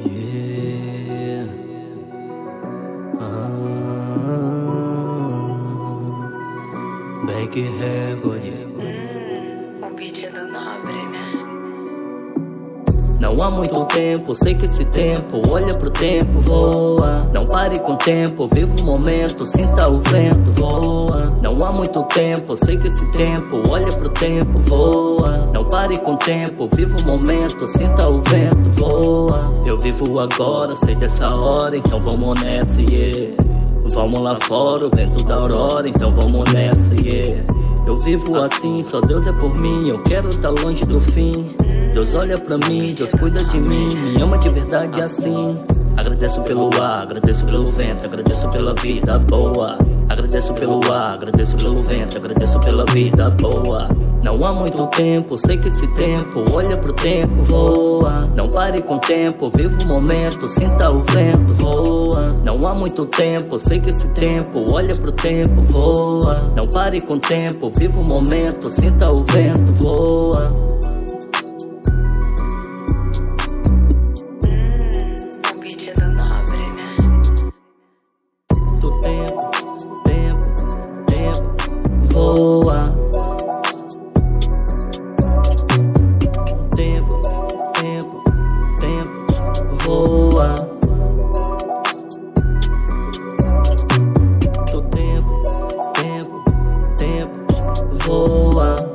Yeah. Bank Record. O beat é do Nobre, né? Não há muito tempo, sei que esse tempo, olha pro tempo, voa. Não pare com o tempo, viva o momento, sinta o vento, voa. Não há muito tempo, sei que esse tempo, olha pro tempo, voa. Não pare com o tempo, viva o momento, sinta o vento, voa. Eu vivo agora, sei dessa hora, então vamos nessa, yeah. Vamos lá fora, o vento da aurora, então vamos nessa, yeah. Eu vivo assim, só Deus é por mim, eu quero estar longe do fim. Deus olha pra mim, Deus cuida de mim, me ama de verdade assim. Agradeço pelo ar, agradeço pelo vento, agradeço pela vida boa. Agradeço pelo ar, agradeço pelo vento, agradeço pela vida boa. Não há muito tempo, sei que esse tempo, olha pro tempo, voa. Não pare com o tempo, viva o momento, sinta o vento, voa. Não há muito tempo, sei que esse tempo, olha pro tempo, voa. Não pare com o tempo, viva o momento, sinta o vento, voa. O beat é do Nobre, né? Do tempo, voa. Tempo, voa. Do tempo, voa.